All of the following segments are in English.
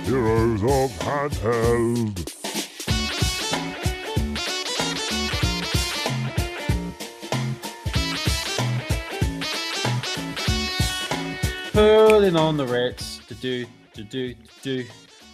Heroes of Handheld. Pulling on the Ritz. Do.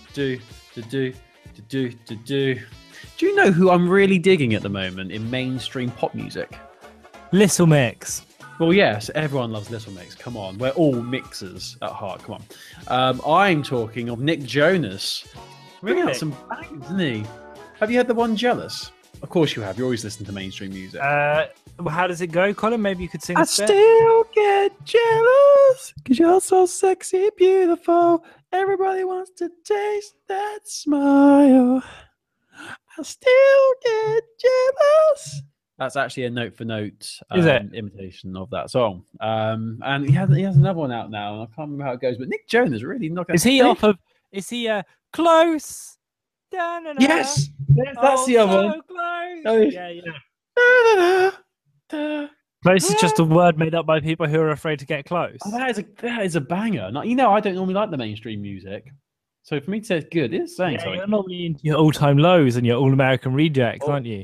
Do you know who I'm really digging at the moment in mainstream pop music? Little Mix. Well, yes, everyone loves Little Mix. Come on, we're all mixers at heart. Come on. I'm talking of Nick Jonas. Bringing out some bangs, isn't he? Have you heard the one Jealous? Of course you have. You always listen to mainstream music. How does it go, Colin? Maybe you could sing a bit. Still get jealous because you're so sexy, beautiful. Everybody wants to taste that smile. I still get jealous. That's actually a note for note imitation of that song. And he has another one out now, and I can't remember how it goes. But Nick Jonas really knocking. Is he off of? Is he close? Da-na-na. Yes, that's the other one. Close. Oh, Yeah. Close is just a word made up by people who are afraid to get close. Oh, that is a banger. Now, I don't normally like the mainstream music, so for me to say it's good, it's saying something. You're normally into your all-time lows and your all-American rejects, aren't you?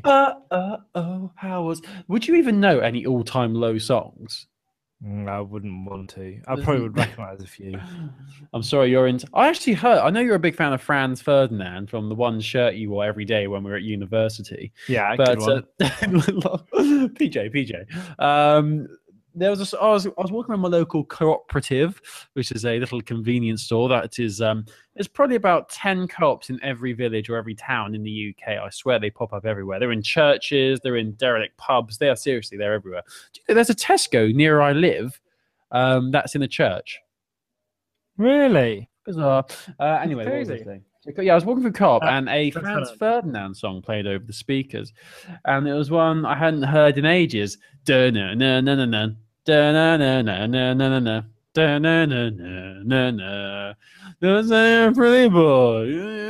Would you even know any all-time low songs? I wouldn't want to. I probably would recognise a few. I'm sorry, you're into. I know you're a big fan of Franz Ferdinand from the one shirt you wore every day when we were at university. Yeah, but good one. PJ. I was walking around my local cooperative, which is a little convenience store that is there's probably about 10 co-ops in every village or every town in the UK. I swear they pop up everywhere. They're in churches, they're in derelict pubs. They're everywhere. Do you know, there's a Tesco near where I live that's in a church. Really? Bizarre. Anyway, what was I saying? Yeah, I was walking through Co-op and a Franz Ferdinand song played over the speakers, and it was one I hadn't heard in ages. Da-na-na-na-na-na, da-na-na-na-na-na-na, da-na-na-na-na-na. There's a pretty boy,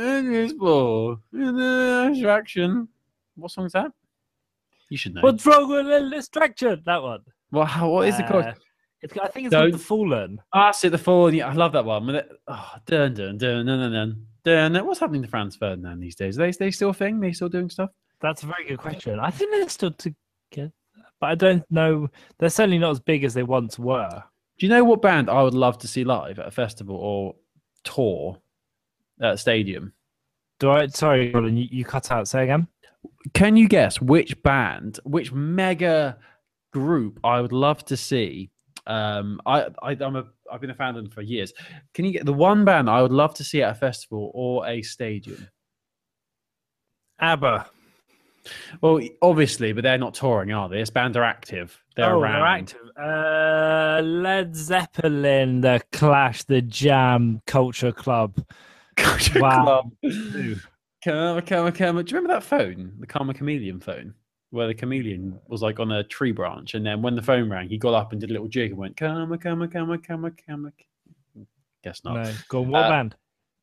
distraction. What song is that? You should know. What's wrong with a distraction? That one. Well, what is it called? I think it's called The Fallen. That's it, The Fallen. Yeah, I love that one. Dun dun dun dun dun. What's happening to Franz Ferdinand these days? Are they still a thing? They still doing stuff? That's a very good question. I think they're still together, but I don't know. They're certainly not as big as they once were. Do you know what band I would love to see live at a festival or tour at a stadium? Sorry, Colin, you cut out. Say again. Can you guess which band, which mega group I would love to see? I've been a fan of them for years. Can you get the one band I would love to see at a festival or a stadium? ABBA. Well, obviously, but they're not touring, are they? This band are active. They're around. They're active. Led Zeppelin, The Clash, The Jam, Culture Club. Culture Club. Karma. Do you remember that phone, the Karma Chameleon phone? Where the chameleon was like on a tree branch, and then when the phone rang, he got up and did a little jig and went, "Come." Guess not. No. Go on, what band?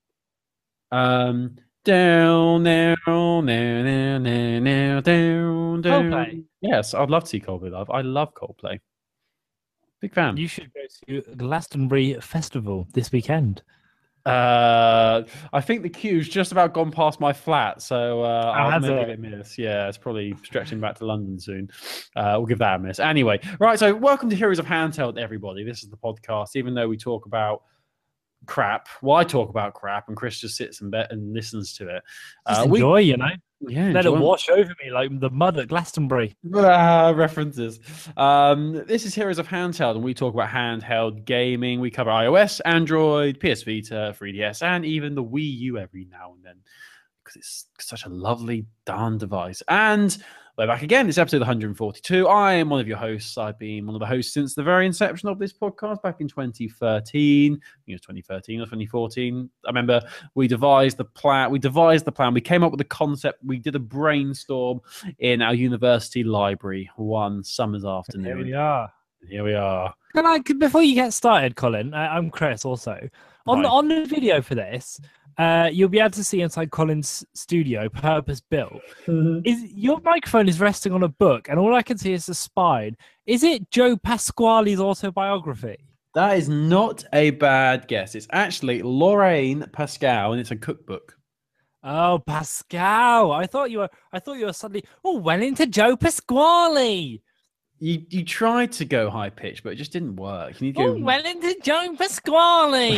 Down. Coldplay. Yes, I'd love to see Coldplay live. I love Coldplay. Big fan. You should go to Glastonbury Festival this weekend. I think the queue's just about gone past my flat, so I'll maybe give it a miss. Yeah, it's probably stretching back to London soon. We'll give that a miss. Anyway, right, so welcome to Heroes of Handheld, everybody. This is the podcast, even though we talk about crap. Well, I talk about crap, and Chris just sits and listens to it. Just enjoy, Yeah, let it wash over me like the mud at Glastonbury. References. This is Heroes of Handheld, and we talk about handheld gaming. We cover iOS, Android, PS Vita, 3DS, and even the Wii U every now and then, because it's such a lovely darn device. And we're back again. It's episode 142. I am one of your hosts. I've been one of the hosts since the very inception of this podcast back in 2013. I think it was 2013 or 2014. I remember we devised the plan. We came up with the concept. We did a brainstorm in our university library one summer's afternoon. Here we are. Before you get started, Colin, I'm Chris also. On the video for this, you'll be able to see inside Colin's studio, purpose built. Your microphone is resting on a book, and all I can see is a spine. Is it Joe Pasquale's autobiography? That is not a bad guess. It's actually Lorraine Pascal, and it's a cookbook. Oh, Pascal! I thought you were suddenly. Oh, Wellington Joe Pasquale. You tried to go high pitch, but it just didn't work. You need to Oh, go. Wellington Joe Pasquale.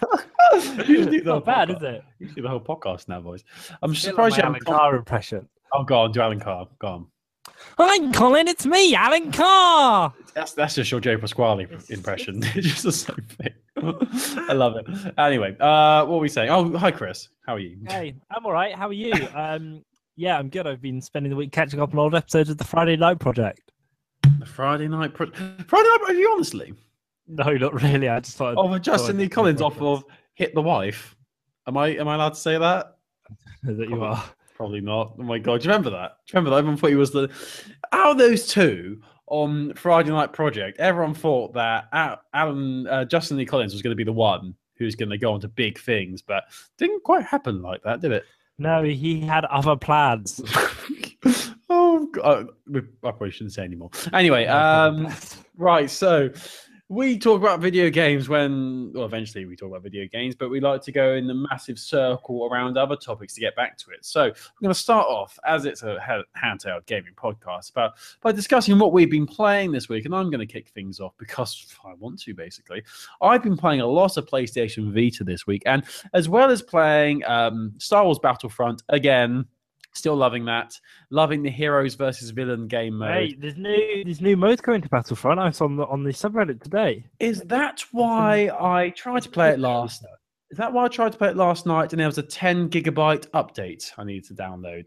Not bad, is it? You do the whole podcast now, boys. I'm Still surprised you my haven't. Alan Carr impression. Oh, go on, do Alan Carr. Go on. Hi, Colin. It's me, Alan Carr. That's just your Joe Pasquale impression. It's just the same thing. I love it. Anyway, what were we saying? Oh, hi, Chris. How are you? Hey, I'm all right. How are you? Yeah, I'm good. I've been spending the week catching up on old episodes of the Friday Night Project. The Friday Night Friday Night. Are you honestly? No, not really. I just thought. Oh, Justin Lee Collins off of Hit the Wife. Am I allowed to say that? That you are. Probably not. Oh my god, do you remember that? Do you remember that? Everyone thought he was the. Out of those two on Friday Night Project, everyone thought that Justin Lee Collins was going to be the one who's going to go on to big things, but didn't quite happen like that, did it? No, he had other plans. Oh, God. I probably shouldn't say anymore. Anyway, right. So we talk about video games eventually we talk about video games, but we like to go in the massive circle around other topics to get back to it. So we're going to start off, as it's a handheld gaming podcast, by discussing what we've been playing this week. And I'm going to kick things off because I want to, basically. I've been playing a lot of PlayStation Vita this week, and as well as playing Star Wars Battlefront again. Still loving that. Loving the heroes versus villain game mode. Hey, there's new modes coming to Battlefront. I saw on the subreddit today. Is that why I tried to play it last? Is that why I tried to play it last night? And there was a 10 gigabyte update I needed to download.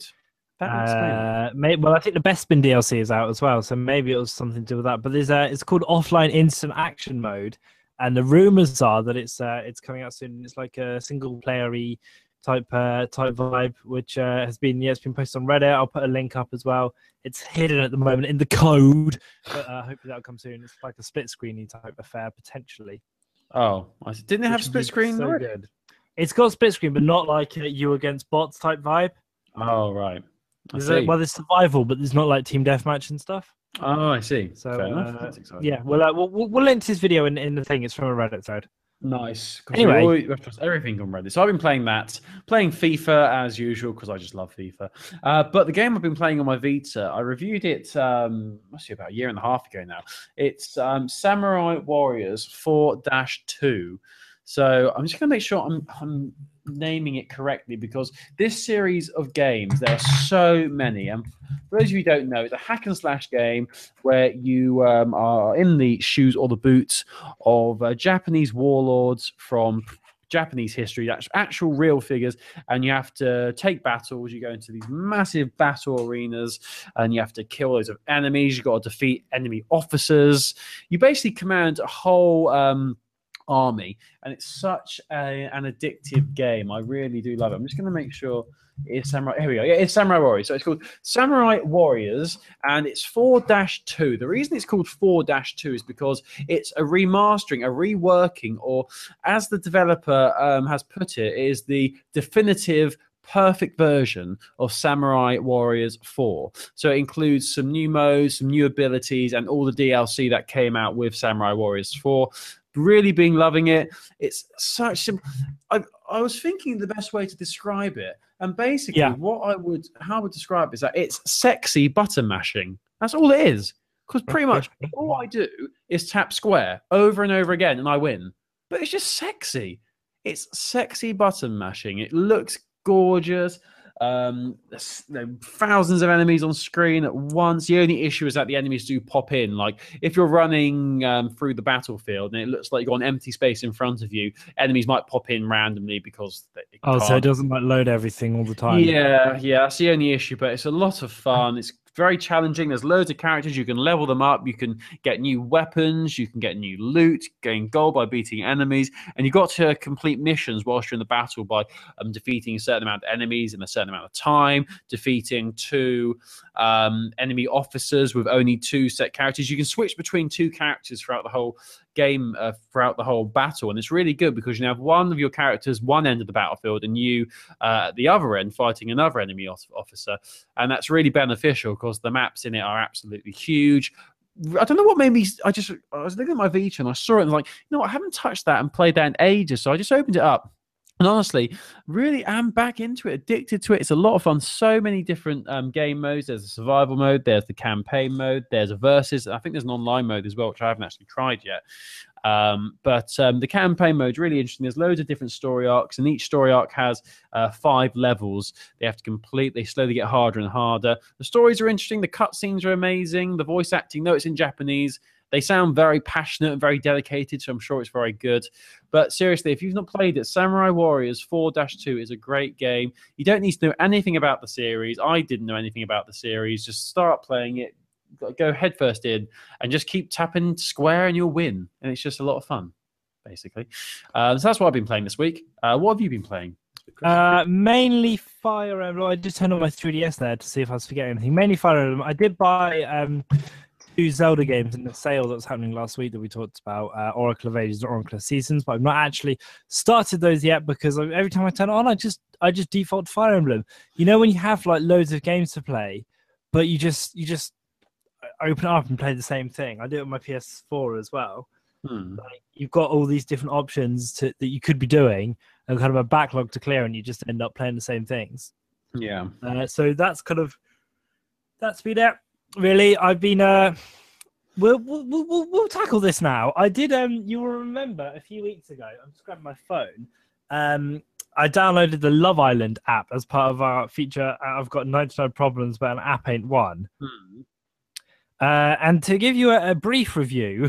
Well, I think the Bespin DLC is out as well, so maybe it was something to do with that. But there's it's called Offline Instant Action Mode, and the rumors are that it's coming out soon. It's like a single player-y type vibe, which has been it's been posted on Reddit. I'll put a link up as well. It's hidden at the moment in the code, but hopefully that'll come soon. It's like a split screeny type affair potentially. Oh, didn't it have split screen? So good. It's got split screen, but not like you against bots type vibe. Oh right. There's survival, but there's not like team deathmatch and stuff. Oh, I see. So that's exciting. Yeah, we'll link to this video in the thing. It's from a Reddit thread. Nice. Anyway, we have to trust everything on Reddit. So I've been playing FIFA as usual because I just love FIFA. But the game I've been playing on my Vita, I reviewed it must be about a year and a half ago now. It's Samurai Warriors 4-2. So I'm just going to make sure I'm naming it correctly because this series of games, there are so many. And for those of you who don't know, it's a hack and slash game where you are in the shoes or the boots of Japanese warlords from Japanese history, actual real figures, and you have to take battles. You go into these massive battle arenas and you have to kill loads of enemies. You've got to defeat enemy officers. You basically command a whole army, and it's such an addictive game. I really do love it. I'm just going to make sure it's Samurai. Here we go. Yeah, it's Samurai Warriors. So it's called Samurai Warriors, and it's 4-2. The reason it's called 4-2 is because it's a remastering, a reworking, or as the developer has put it, is the definitive perfect version of Samurai Warriors 4. So it includes some new modes, some new abilities, and all the DLC that came out with Samurai Warriors 4. Really been loving it. It's such I was thinking the best way to describe it, and basically how I would describe it is that it's sexy button mashing. That's all it is. Because pretty much all I do is tap square over and over again and I win. But it's just sexy. It's sexy button mashing. It looks gorgeous. There's thousands of enemies on screen at once. The only issue is that the enemies do pop in. Like if you're running through the battlefield and it looks like you've got an empty space in front of you, enemies might pop in randomly because so it doesn't like load everything all the time. Yeah, that's the only issue, but it's a lot of fun. It's very challenging. There's loads of characters. You can level them up. You can get new weapons. You can get new loot, gain gold by beating enemies. And you've got to complete missions whilst you're in the battle by defeating a certain amount of enemies in a certain amount of time, defeating 2 enemy officers with only 2 set characters. You can switch between 2 characters throughout the whole game, throughout the whole battle. And it's really good because you have one of your characters one end of the battlefield and you at the other end fighting another enemy officer. And that's really beneficial because the maps in it are absolutely huge. I don't know what made me. I was looking at my Vita and I saw it and was like, I haven't touched that and played that in ages. So I just opened it up. And honestly, really am back into it, addicted to it. It's a lot of fun. So many different game modes. There's a survival mode. There's the campaign mode. There's a versus. I think there's an online mode as well, which I haven't actually tried yet. But the campaign mode is really interesting. There's loads of different story arcs, and each story arc has 5 levels they have to complete. They slowly get harder and harder. The stories are interesting. The cutscenes are amazing. The voice acting, though it's in Japanese, they sound very passionate and very dedicated, so I'm sure it's very good. But seriously, if you've not played it, Samurai Warriors 4-2 is a great game. You don't need to know anything about the series. I didn't know anything about the series. Just start playing it, go headfirst in, and just keep tapping square and you'll win. And it's just a lot of fun, basically. So that's what I've been playing this week. What have you been playing? Mainly Fire Emblem. I just turned on my 3DS there to see if I was forgetting anything. Mainly Fire Emblem. I did buy 2 Zelda games in the sale that was happening last week that we talked about, Oracle of Ages and Oracle of Seasons, but I've not actually started those yet because every time I turn it on, I just default to Fire Emblem. When you have like loads of games to play, but you just open it up and play the same thing. I do it on my PS4 as well. Like, you've got all these different options that you could be doing and kind of a backlog to clear, and you just end up playing the same things. Yeah. So that's been it. Really, I've been. We'll tackle this now. I did. You will remember a few weeks ago. I'm just grabbing my phone. I downloaded the Love Island app as part of our feature. I've got 99 problems, but an app ain't one. And to give you a brief review,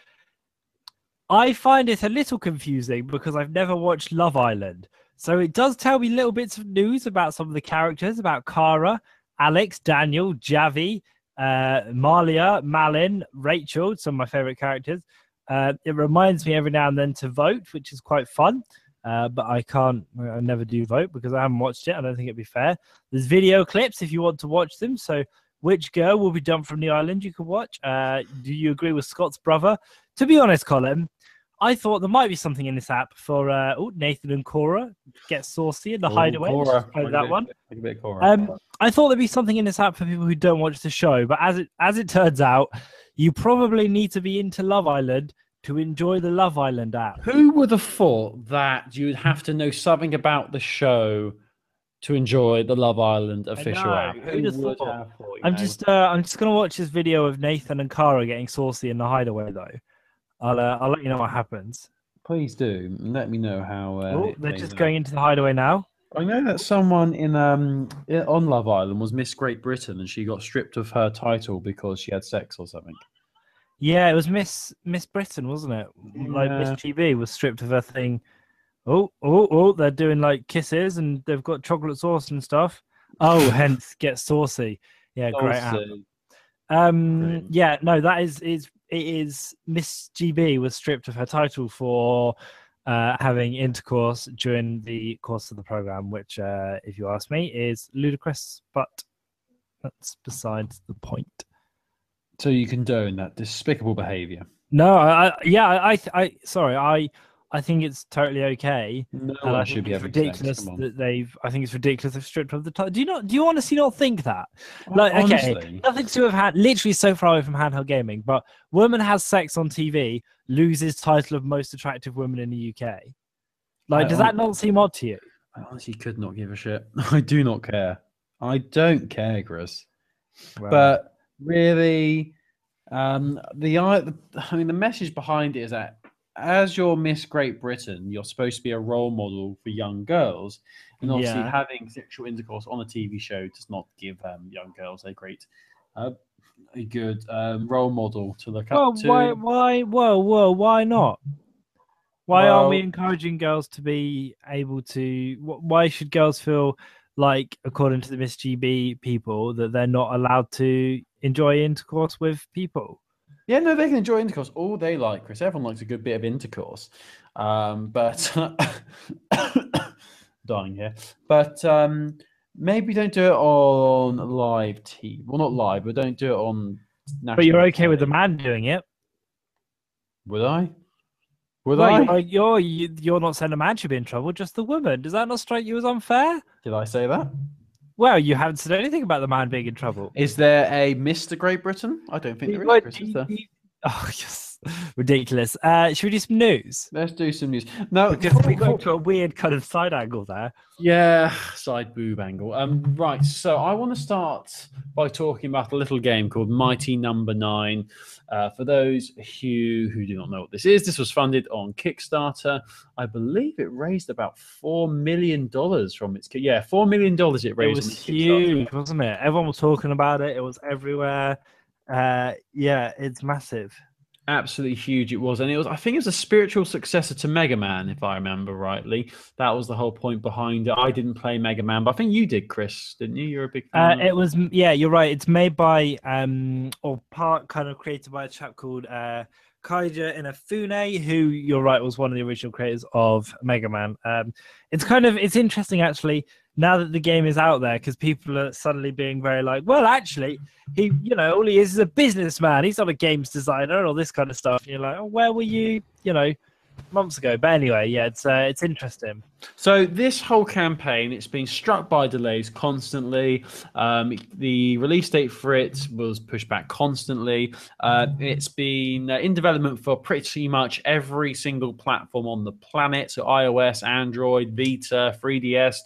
I find it a little confusing because I've never watched Love Island. So it does tell me little bits of news about some of the characters, about Kara, Alex, Daniel, Javi, Malia, Malin, Rachel, some of my favorite characters. It reminds me every now and then to vote, which is quite fun. But I never do vote because I haven't watched it. I don't think it'd be fair. There's video clips if you want to watch them. So which girl will be dumped from the island you can watch? Do you agree with Scott's brother? To be honest, Colin, I thought there might be something in this app for Nathan and Cora get saucy in the hideaway. Cora. That one. A bit Cora. I thought there'd be something in this app for people who don't watch the show, but as it turns out, you probably need to be into Love Island to enjoy the Love Island app. Who would have thought that you'd have to know something about the show to enjoy the Love Island official app? Who'd have thought? I'm just gonna watch this video of Nathan and Kara getting saucy in the hideaway though. I'll let you know what happens. Please do. Let me know how. They're just going into the hideaway now. I know that someone on Love Island was Miss Great Britain, and she got stripped of her title because she had sex or something. Yeah, it was Miss Britain, wasn't it? Like Miss GB was stripped of her thing. Oh! They're doing like kisses, and they've got chocolate sauce and stuff. Oh, hence get saucy. Yeah, great app. Yeah, no, it is Miss GB was stripped of her title for having intercourse during the course of the program, which, if you ask me, is ludicrous, but that's besides the point. So you condone that despicable behaviour? No, I think it's totally okay. No one should be having ridiculous sex. that I think it's ridiculous they've stripped of the title. Do you honestly not think that? Well, okay, nothing to have had literally so far away from handheld gaming, but woman has sex on TV, loses title of most attractive woman in the UK. Does that not seem odd to you? I honestly could not give a shit. I do not care. I don't care, Chris. Well, but really, the message behind it is that as you're Miss Great Britain, you're supposed to be a role model for young girls, and obviously having sexual intercourse on a TV show does not give young girls a good role model to look up to. Why not? Why aren't we encouraging girls to be able to? Why should girls feel like, according to the Miss GB people, that they're not allowed to enjoy intercourse with people? Yeah, no, they can enjoy intercourse all they like, Chris. Everyone likes a good bit of intercourse. But dying here. But maybe don't do it on live TV. Well, not live, but don't do it on national. But you're okay with the man doing it? Would I? You're not saying the man should be in trouble, just the woman. Does that not strike you as unfair? Did I say that? Well, you haven't said anything about the man being in trouble. Is there a Mr. Great Britain? I don't think there is, Chris, is there? Oh, yes. Ridiculous. Should we do some news? Let's do some news. No, Because we got to a weird kind of side angle there. yeah, side boob angle. Right. So I want to start by talking about a little game called Mighty Number Nine. For those who do not know what this is, this was funded on Kickstarter. I believe it raised about $4 million from its. Yeah, $4 million it raised. It was huge, wasn't it? Everyone was talking about it. It was everywhere. Yeah, it's massive. Absolutely huge it was, and it was. I think it was a spiritual successor to Mega Man, if I remember rightly. That was the whole point behind it. I didn't play Mega Man, but I think you did, Chris, didn't you? You're a big fan. It was, yeah, you're right. It's made by or part kind of created by a chap called Kaija Inafune, who you're right was one of the original creators of Mega Man. It's interesting actually now that the game is out there because people are suddenly being very like, well, actually, he, all he is a businessman. He's not a games designer and all this kind of stuff. And you're like, oh, where were you, months ago? But anyway, yeah, it's interesting. So this whole campaign, it's been struck by delays constantly. The release date for it was pushed back constantly. It's been in development for pretty much every single platform on the planet. So iOS, Android, Vita, 3DS,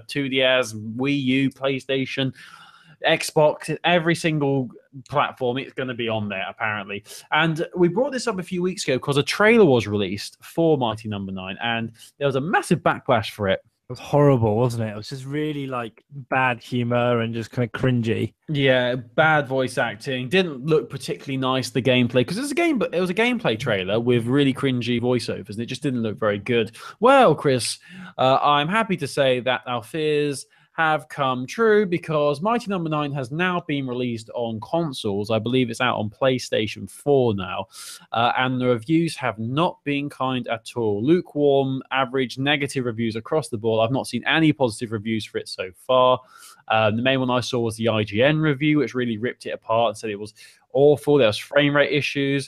2DS, Wii U, PlayStation, Xbox, every single platform it's going to be on there apparently. And we brought this up a few weeks ago because a trailer was released for Mighty Number Nine, and there was a massive backlash for it. It was horrible, wasn't it? It was just really like bad humor and just kind of cringy. Yeah, bad voice acting. Didn't look particularly nice. The gameplay, because it was a gameplay trailer with really cringy voiceovers, and it just didn't look very good. Well, Chris, I'm happy to say that our fears have come true because Mighty Number Nine has now been released on consoles. I believe it's out on PlayStation 4 now, and the reviews have not been kind at all. Lukewarm, average, negative reviews across the board. I've not seen any positive reviews for it so far. The main one I saw was the IGN review, which really ripped it apart and said it was awful. There was frame rate issues.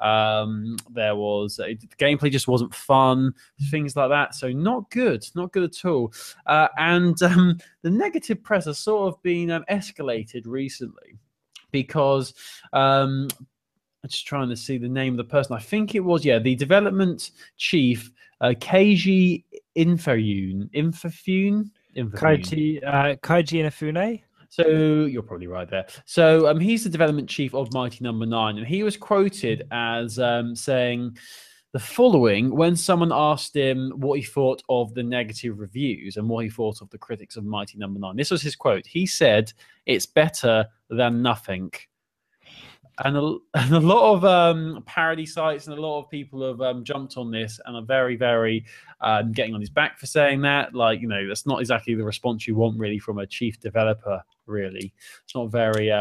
There was the gameplay just wasn't fun, things like that. So not good at all. And the negative press has sort of been escalated recently because I'm just trying to see the name of the person. I think it was the development chief, Keiji Inafune. Kaiji Inafune. So you're probably right there. So he's the development chief of Mighty Number Nine, and he was quoted as saying the following when someone asked him what he thought of the negative reviews and what he thought of the critics of Mighty Number Nine. This was his quote. He said, "It's better than nothing." And a lot of parody sites and a lot of people have jumped on this and are very, very getting on his back for saying that. Like, that's not exactly the response you want really from a chief developer, really. It's not very,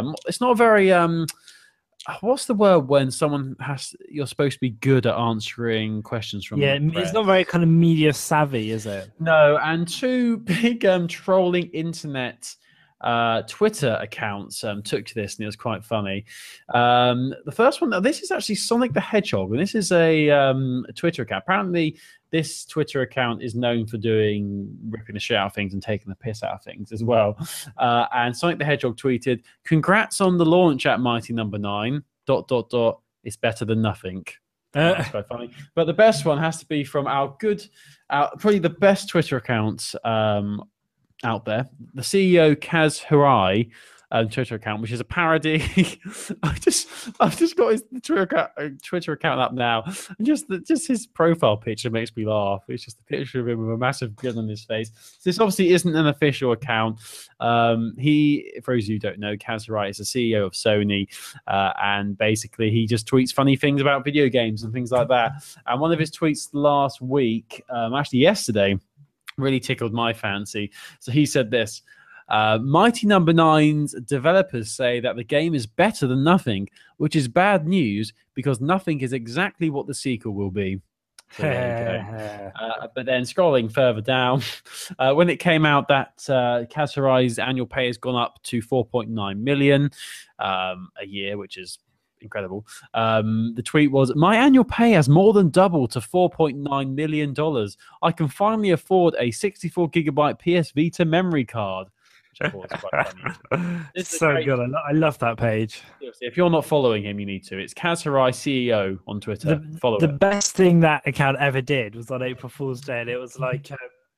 what's the word when someone you're supposed to be good at answering questions from the press? It's not very kind of media savvy, is it? No, and two big trolling internet Twitter accounts took to this, and it was quite funny. The first one, this is actually Sonic the Hedgehog, and this is a Twitter account. Apparently, this Twitter account is known for ripping the shit out of things and taking the piss out of things as well. And Sonic the Hedgehog tweeted, "Congrats on the launch at Mighty Number Nine. ... It's better than nothing." That's quite funny. But the best one has to be from probably the best Twitter account out there, the CEO Kaz Hirai Twitter account, which is a parody. I've just got his Twitter account up now, and just his profile picture makes me laugh. It's just a picture of him with a massive grin on his face. So this obviously isn't an official account. He, for those of you who don't know, Kaz Hirai is the CEO of Sony, and basically he just tweets funny things about video games and things like that. And one of his tweets last week, actually yesterday, really tickled my fancy. So he said this: Mighty Number Nine's developers say that the game is better than nothing, which is bad news because nothing is exactly what the sequel will be. So there you go. But then scrolling further down, when it came out that Kaz Hirai's annual pay has gone up to 4.9 million a year, which is incredible. The tweet was, "My annual pay has more than doubled to $4.9 million. I can finally afford a 64 gigabyte PS Vita memory card." I thought was quite funny. This is So great. good. I love that page. Seriously, if you're not following him, you need to. It's Kaz Hirai CEO on Twitter. Follow The it. best thing that account ever did was on April Fool's Day, and it was like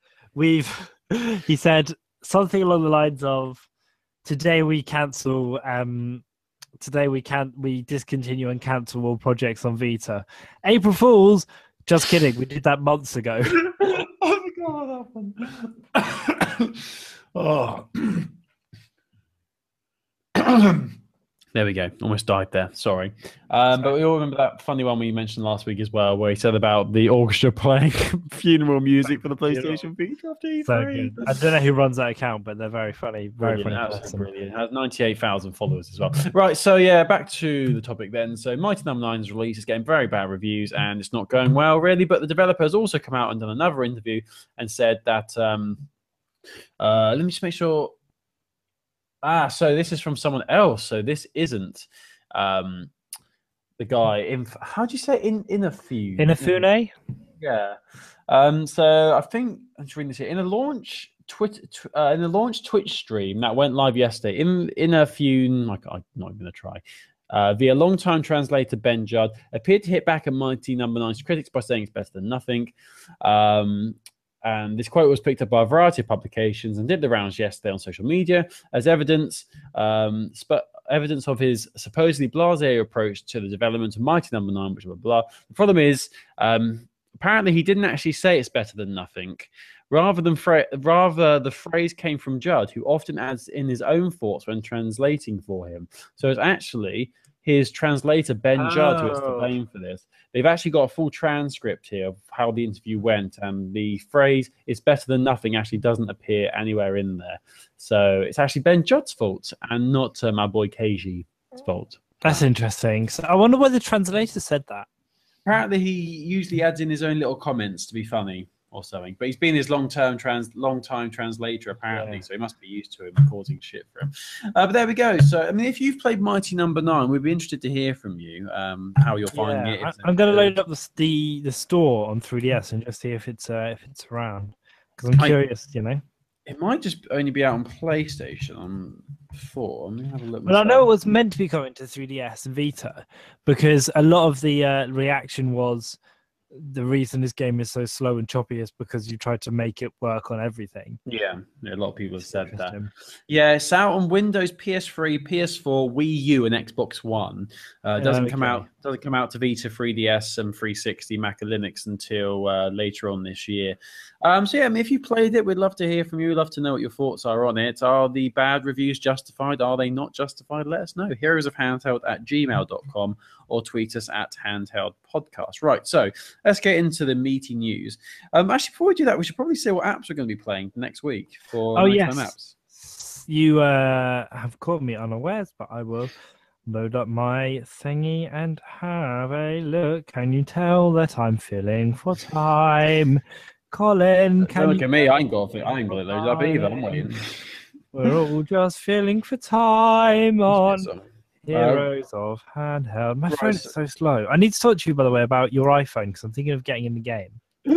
he said something along the lines of, "Today we cancel. Today we discontinue and cancel all projects on Vita." April Fools. Just kidding. We did that months ago. I forgot what happened. Oh. There we go. Almost died there. Sorry. But we all remember that funny one we mentioned last week as well, where he said about the orchestra playing funeral music for the PlayStation Vita after E3. So good. I don't know who runs that account, but they're very funny. Very funny. Brilliant. It has 98,000 followers as well. Right. So, yeah, back to the topic then. So, Mighty Number 9's release is getting very bad reviews and it's not going well, really. But the developer has also come out and done another interview and said that, let me just make sure. So this is from someone else. So this isn't the guy in. How do you say Inafune? Inafune? Yeah. So I think I'm just reading this here. In a launch Twitch stream that went live yesterday, Inafune, I'm not going to try. Via long-time translator Ben Judd appeared to hit back at Mighty Number 9's critics by saying it's better than nothing. And this quote was picked up by a variety of publications and did the rounds yesterday on social media as evidence of his supposedly blasé approach to the development of Mighty Number 9, which blah, blah, blah. The problem is, apparently he didn't actually say it's better than nothing. Rather, the phrase came from Judd, who often adds in his own thoughts when translating for him. So it's actually his translator, Ben Judd, who is to blame for this. They've actually got a full transcript here of how the interview went, and the phrase "it's better than nothing" actually doesn't appear anywhere in there. So it's actually Ben Judd's fault and not my boy Keiji fault. That's interesting. So I wonder why the translator said that. Apparently, he usually adds in his own little comments to be funny or something. But he's been his long-time translator, apparently, so he must be used to him causing shit for him. But there we go. So, I mean, if you've played Mighty Number 9, we'd be interested to hear from you how you're finding it. I'm going to load up the store on 3DS and just see if it's around, because I'm curious, you know. It might just only be out on PlayStation on 4. Let me have a look. Well, I know it was meant to be coming to 3DS and Vita, because a lot of the reaction was, the reason this game is so slow and choppy is because you tried to make it work on everything. Yeah, a lot of people have said that. Yeah, it's out on Windows, PS3, PS4, Wii U, and Xbox One. Doesn't come out to Vita, 3DS, and 360, Mac and Linux until later on this year. So yeah, I mean, if you played it, we'd love to hear from you. We'd love to know what your thoughts are on it. Are the bad reviews justified? Are they not justified? Let us know. heroesofhandheld@gmail.com or tweet us at handheldpodcast. Right, so let's get into the meaty news. Actually, before we do that, we should probably say what apps we're going to be playing next week for apps. You have caught me unawares, but I will load up my thingy and have a look. Can you tell that I'm feeling for time? Colin, don't look at me. I ain't got it loaded up either. I'm waiting. We're all just feeling for time on Heroes of Handheld. My phone is so slow. I need to talk to you, by the way, about your iPhone, because I'm thinking of getting in the game.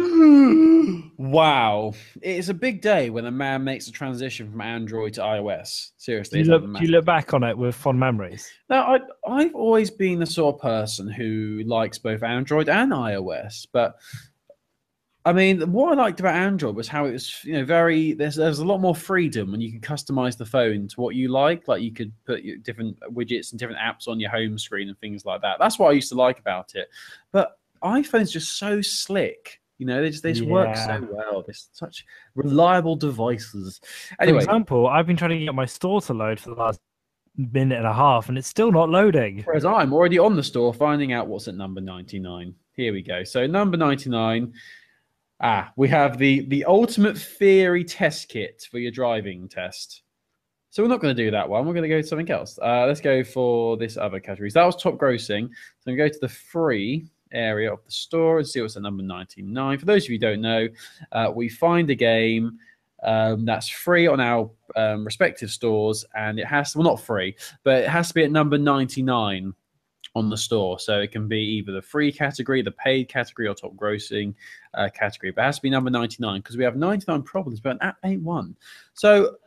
Wow. It's a big day when a man makes a transition from Android to iOS. Seriously. Do you look back on it with fond memories? Now, I've always been the sort of person who likes both Android and iOS, but I mean, what I liked about Android was how it was, there's a lot more freedom when you can customize the phone to what you like. Like you could put different widgets and different apps on your home screen and things like that. That's what I used to like about it. But iPhone's just so slick. They just work so well. They're such reliable devices. Anyway, for example, I've been trying to get my store to load for the last minute and a half, and it's still not loading. Whereas I'm already on the store finding out what's at number 99. Here we go. So number 99. We have the Ultimate Theory test kit for your driving test. So we're not going to do that one. We're going to go to something else. Let's go for this other category. So that was top grossing. So I'm going to go to the free area of the store and see what's at number 99. For those of you who don't know, we find a game that's free on our respective stores, and it has to, well, not free, but it has to be at number 99 on the store. So it can be either the free category, the paid category, or top grossing category. But it has to be number 99 because we have 99 problems, but an app ain't one. So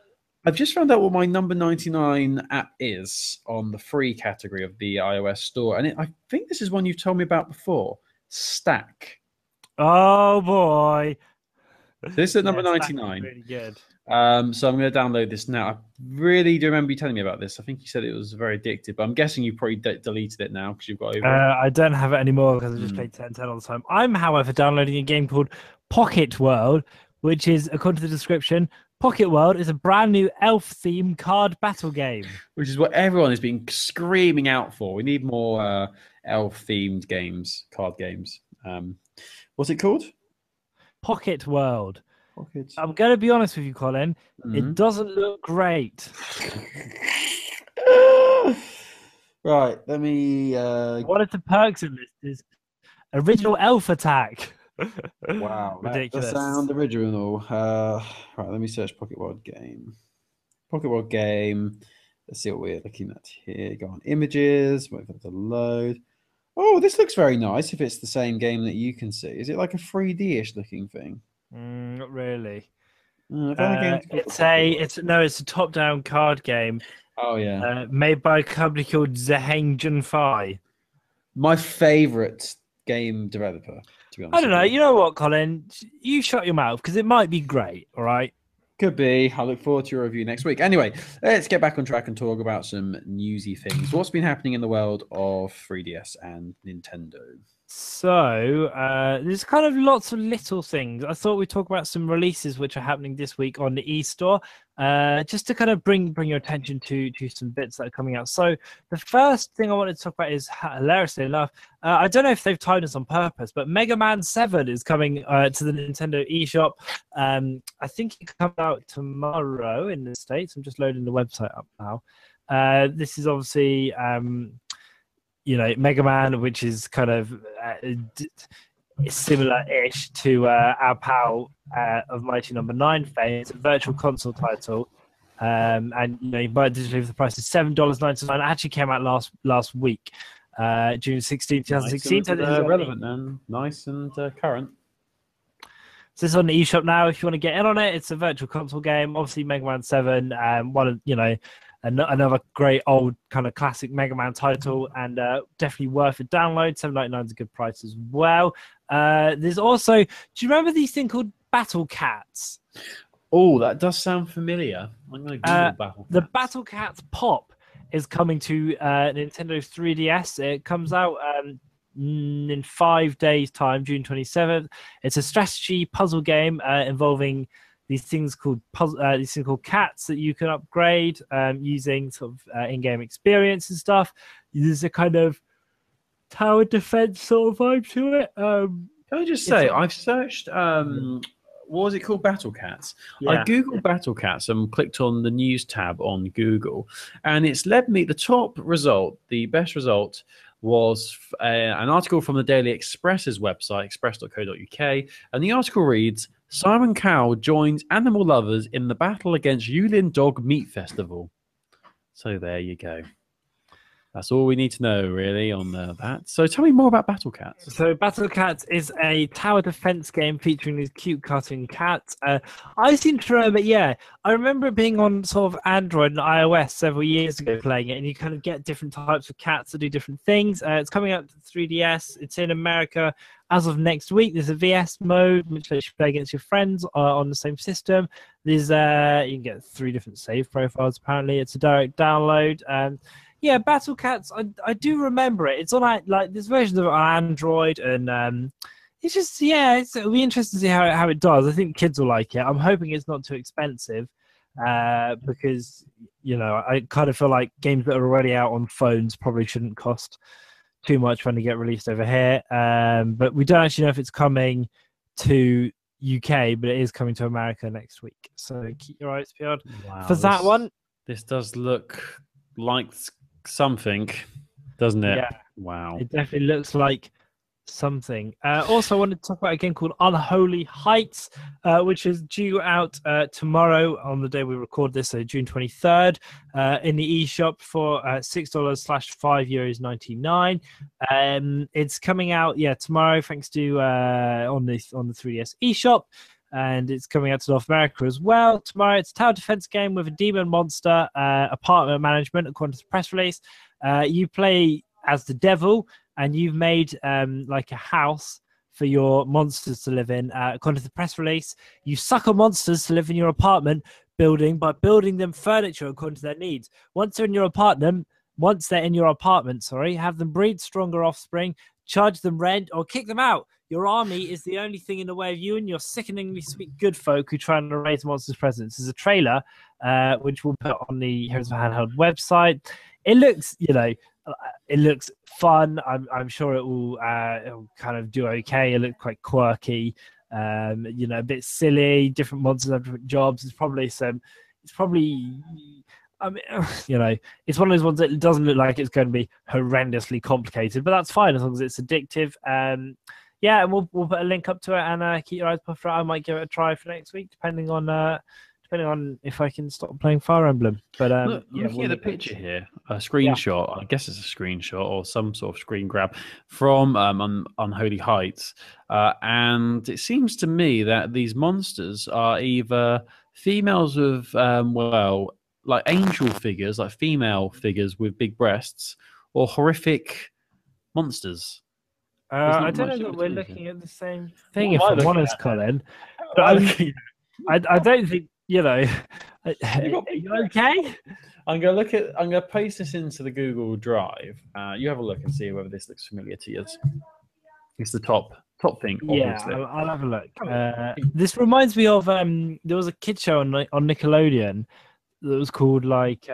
I've just found out what my number 99 app is on the free category of the iOS store. And I think this is one you've told me about before. Stack. Oh boy. This is at number Stack is 99. really good. So I'm going to download this now. I really do remember you telling me about this. I think you said it was very addictive, but I'm guessing you probably deleted it now because you've got over it. I don't have it anymore because I just played 10 all the time. I'm, however, downloading a game called Pocket World, which is, according to the description, Pocket World is a brand new elf-themed card battle game. Which is what everyone has been screaming out for. We need more elf-themed games, card games. What's it called? Pocket World. Pocket. I'm going to be honest with you, Colin. It doesn't look great. Right, let me... One of the perks of this is original elf attack. Wow, ridiculous. That does sound original. Right, let me search Pocket World game. Pocket World game. Let's see what we're looking at here. Go on images. Wait for it to load. Oh, this looks very nice. If it's the same game that you can see, is it like a 3D-ish looking thing? Not really. It's a top-down card game. Oh yeah, made by a company called Zheng Fai. My favorite game developer. To be honest, I don't know. You know what, Colin? You shut your mouth because it might be great. All right. Could be. I look forward to your review next week. Anyway, let's get back on track and talk about some newsy things. What's been happening in the world of 3DS and Nintendo? So there's kind of lots of little things. I thought we'd talk about some releases which are happening this week on the eStore, just to kind of bring your attention to some bits that are coming out. So the first thing I wanted to talk about is, hilariously enough, I don't know if they've timed us on purpose, but Mega Man 7 is coming to the Nintendo eShop. I think it comes out tomorrow in the States. I'm just loading the website up now. This is obviously... Mega Man, which is kind of similar-ish to our pal of Mighty Number 9 fame. It's a virtual console title. And you buy it digitally for the price of $7.99. It actually came out last week, June 16, 2016. Nice and, relevant and nice and current. So this is on the eShop now. If you want to get in on it, it's a virtual console game. Obviously, Mega Man 7, one of another great old kind of classic Mega Man title, and definitely worth a download. $7.99 is a good price as well. There's also, do you remember these thing called Battle Cats? Oh, that does sound familiar. I'm going to Google Battle Cats. The Battle Cats Pop is coming to Nintendo 3DS. It comes out in 5 days' time, June 27th. It's a strategy puzzle game involving these things called cats that you can upgrade using sort of in-game experience and stuff. There's a kind of tower defense sort of vibe to it. Can I just say, I've searched, what was it called? Battle Cats. Yeah. I Googled Battle Cats and clicked on the news tab on Google, and it's led me, the top result, the best result was an article from the Daily Express's website, express.co.uk, and the article reads, Simon Cowell joins animal lovers in the battle against Yulin Dog Meat Festival. So there you go. That's all we need to know, really, on that. So tell me more about Battle Cats. So Battle Cats is a tower defense game featuring these cute cartoon cats. I seem to remember, I remember it being on sort of Android and iOS several years ago playing it, and you kind of get different types of cats that do different things. It's coming out to 3DS. It's in America as of next week. There's a VS mode, which lets you play against your friends on the same system. There's you can get 3 different save profiles, apparently. It's a direct download. Yeah, Battle Cats, I do remember it. It's on like there's versions of it on Android, and it's just it'll be interesting to see how it does. I think kids will like it. I'm hoping it's not too expensive, because I kind of feel like games that are already out on phones probably shouldn't cost too much when they get released over here. But we don't actually know if it's coming to UK, but it is coming to America next week. So keep your eyes peeled for that one. This does look like something, doesn't it? Yeah. Wow. It definitely looks like something. Also, I wanted to talk about a game called Unholy Heights, which is due out tomorrow on the day we record this, so June 23rd, in the eShop for $6/€5.99. It's coming out tomorrow, thanks to on the 3DS eShop. and it's coming out to North America as well tomorrow. It's a tower defense game with a demon monster, apartment management, according to the press release. You play as the devil, and you've made like a house for your monsters to live in. According to the press release, you sucker monsters to live in your apartment building by building them furniture according to their needs. Once they're in your apartment, have them breed stronger offspring, charge them rent, or kick them out. Your army is the only thing in the way of you and your sickeningly sweet good folk who try and erase monsters' presence. There's a trailer, which we'll put on the Heroes of Handheld website. It looks, it looks fun. I'm sure it'll kind of do okay. It looks quite quirky, a bit silly. Different monsters have different jobs. It's probably, I mean, it's one of those ones that doesn't look like it's going to be horrendously complicated, but that's fine as long as it's addictive. And we'll put a link up to it and keep your eyes peeled for it. I might give it a try for next week, depending on if I can stop playing Fire Emblem. But looking at the picture here, a screenshot. Yeah. I guess it's a screenshot or some sort of screen grab from Unholy Heights, and it seems to me that these monsters are either females of like angel figures, like female figures with big breasts, or horrific monsters. I don't know that we're looking at the same thing, if I'm honest, Colin. But I don't think, are you okay? I'm gonna paste this into the Google Drive. You have a look and see whether this looks familiar to you. It's the top thing. Obviously. Yeah, I'll have a look. This reminds me of there was a kid show on Nickelodeon that was called like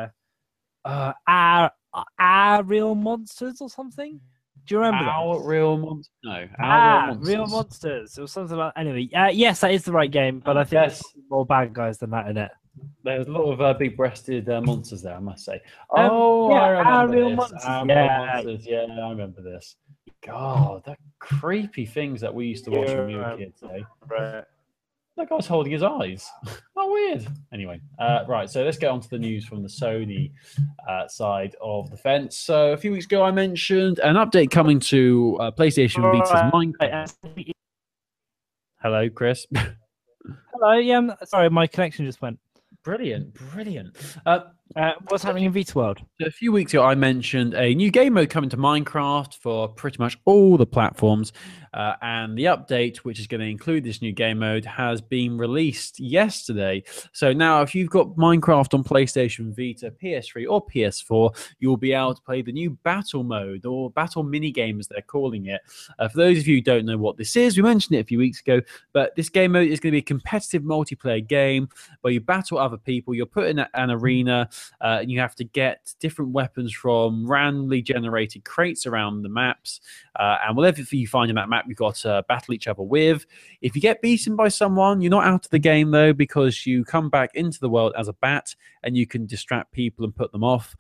Our Real Monsters or something. Do you remember Our Real Monsters? No. Real Monsters. It was something like. Anyway, yes, that is the right game, but I think there's more bad guys than that in it. There's a lot of big-breasted monsters there, I must say. I remember Our Real this. Monsters. Our Real Monsters. Yeah, I remember this. God, the creepy things that we used to watch when we were kids, eh? Right. That guy's holding his eyes. Oh, weird. Anyway, right. So let's get on to the news from the Sony side of the fence. So a few weeks ago, I mentioned an update coming to PlayStation Vita's Minecraft. Hello, Chris. Hello. Yeah, sorry, my connection just went. Brilliant. What's happening in Vita World? So a few weeks ago, I mentioned a new game mode coming to Minecraft for pretty much all the platforms. And the update, which is going to include this new game mode, has been released yesterday. So now if you've got Minecraft on PlayStation Vita, PS3 or PS4, you'll be able to play the new battle mode, or battle mini-game as they're calling it. For those of you who don't know what this is, we mentioned it a few weeks ago, but this game mode is going to be a competitive multiplayer game where you battle other people. You're put in an arena, and you have to get different weapons from randomly generated crates around the maps. And whatever you find in that map, you've got to battle each other with. If you get beaten by someone, you're not out of the game, though, because you come back into the world as a bat and you can distract people and put them off.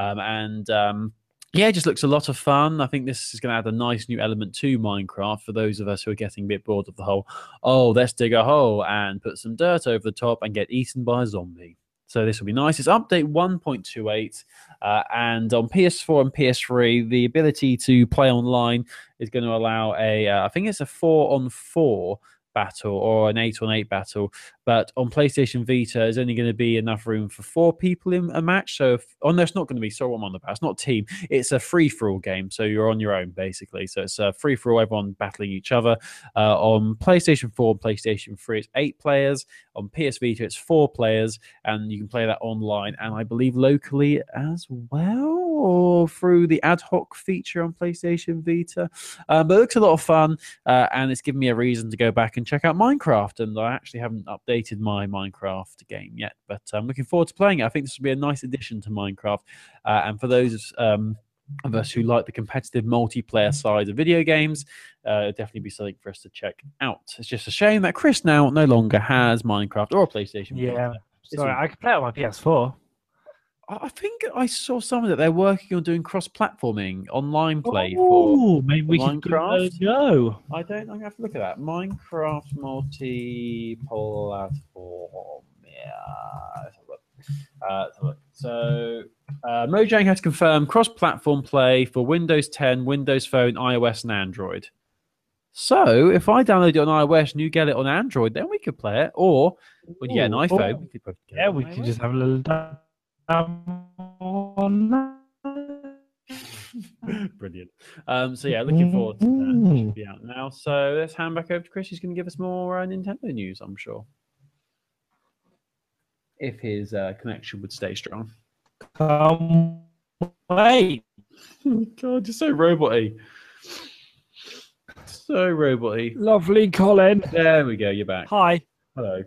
It just looks a lot of fun. I think this is going to add a nice new element to Minecraft for those of us who are getting a bit bored of the whole, let's dig a hole and put some dirt over the top and get eaten by a zombie. So this will be nice. It's update 1.28, and on PS4 and PS3, the ability to play online is going to allow I think it's a 4-on-4 battle or an 8-on-8 battle. But on PlayStation Vita, there's only going to be enough room for 4 people in a match. So, it's not going to be. So I'm on the It's not team. It's a free-for-all game. So you're on your own basically. So it's a free-for-all. Everyone battling each other. On PlayStation 4 and PlayStation 3, it's 8 players. On PS Vita, it's 4 players, and you can play that online and I believe locally as well, or through the ad hoc feature on PlayStation Vita. But it looks a lot of fun, and it's given me a reason to go back and check out Minecraft. And I actually haven't updated my Minecraft game yet, but I'm looking forward to playing it. I think this will be a nice addition to Minecraft. And for those of us who like the competitive multiplayer side of video games, it'll definitely be something for us to check out. It's just a shame that Chris now no longer has Minecraft or a PlayStation. Yeah, sorry, I could play it on my PS4. I think I saw something that they're working on doing cross-platforming online play for maybe we Minecraft. Can go. I'm gonna have to look at that. Minecraft multi-platform. Yeah, let's have a look. So Mojang has confirmed cross-platform play for Windows 10, Windows Phone, iOS, and Android. So if I download it on iOS and you get it on Android, then we could play it. Or when you get an Ooh, iPhone, or- we could both get it yeah, on we could iOS. just have a little on that. Brilliant. So yeah, looking forward to that. That Mm. should be out now. So let's hand back over to Chris. He's going to give us more Nintendo news, I'm sure, if his connection would stay strong. Can't wait. God, you're so robot-y. So robot-y. Lovely, Colin. There we go. You're back. Hi. Hello.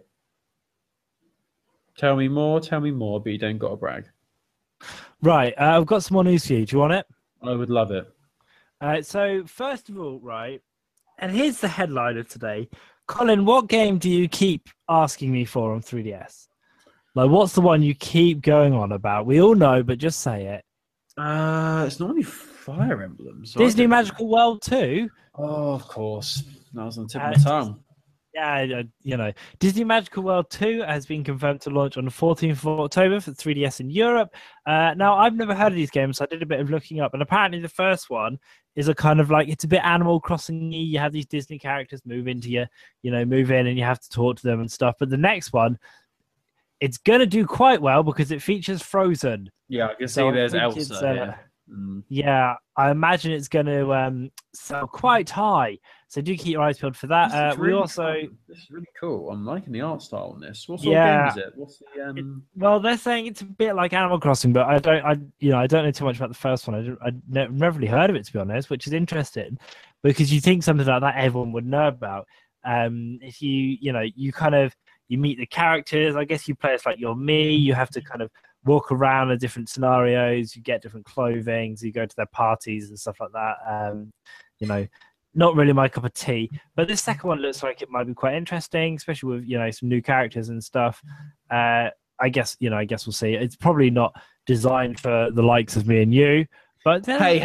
Tell me more, but you don't got to brag. Right, I've got some more news for you. Do you want it? I would love it. So, first of all, right, and here's the headline of today. Colin, what game do you keep asking me for on 3DS? Like, what's the one you keep going on about? We all know, but just say it. It's normally Fire Emblem. So Disney Magical World 2? Oh, of course. That was on the tip of my Dis- tongue. Yeah, Disney Magical World 2 has been confirmed to launch on the 14th of October for 3DS in Europe. Now, I've never heard of these games, so I did a bit of looking up. And apparently the first one is a kind of like, it's a bit Animal Crossing-y. You have these Disney characters move in and you have to talk to them and stuff. But the next one, it's going to do quite well because it features Frozen. Yeah, I can see So I there's think Elsa it's, here. Mm. Yeah, I imagine it's going to sell quite high. So do keep your eyes peeled for that. This is We really also... cool. This is really cool. I'm liking the art style on this. What sort of game is it? What's the Well, they're saying it's a bit like Animal Crossing, but I don't know too much about the first one. I never really heard of it, to be honest, which is interesting because you think something like that everyone would know about. If you meet the characters, I guess you play as like you're me. You have to kind of walk around the different scenarios. You get different clothing. You go to their parties and stuff like that. Not really my cup of tea, but this second one looks like it might be quite interesting, especially with some new characters and stuff. I guess we'll see. It's probably not designed for the likes of me and you, but Hey!